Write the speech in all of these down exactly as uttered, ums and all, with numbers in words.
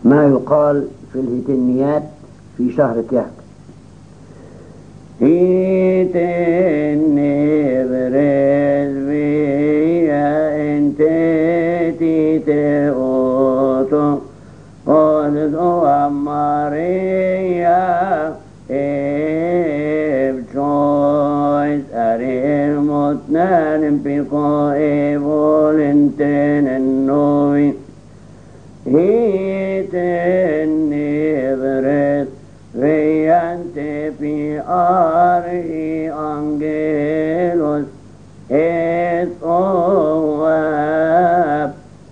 ما يقال في الهتنيات في شهر كهف. هتني برز بيا انت تتأوتو قد أماريا إبجويس أرير متنان بقو إبولنتن النوي هتني برز Veante pi arhi angelos et oab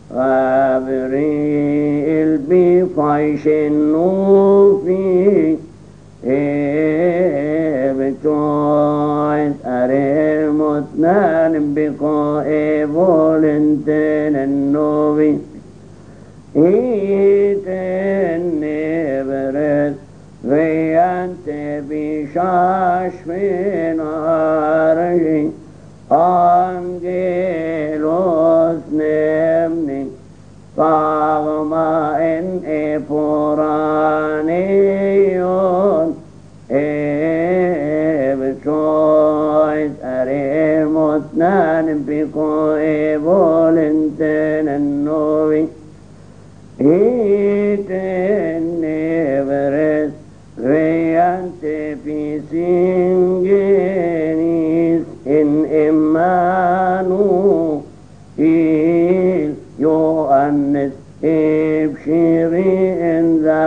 Gabriel bi faishen nufi Ebetois arer motnan biko evolenten novi Iten neberet Veante bishash vinarhi angelos nemni Pagma en eporanion Ebetois arer motnan biko evolenten novi Iten neberet Veante pisingenis in Emmanuel Johannes Ebshiri in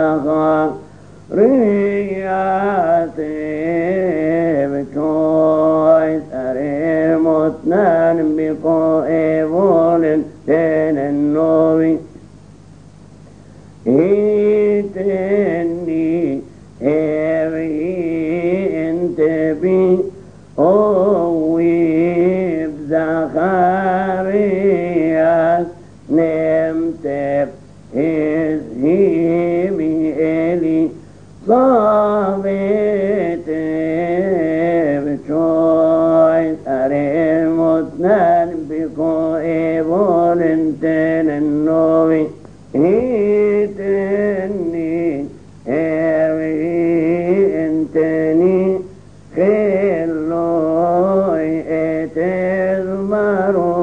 Zacharias Ebetois arer motnan biko evolen tenen novi Iteni Eri intebi Oib Zacharias Nemtep is himi Eli Saveteb choice Arer motnan biko evolenten novi Iteni Eri inteni Khelloi eter maro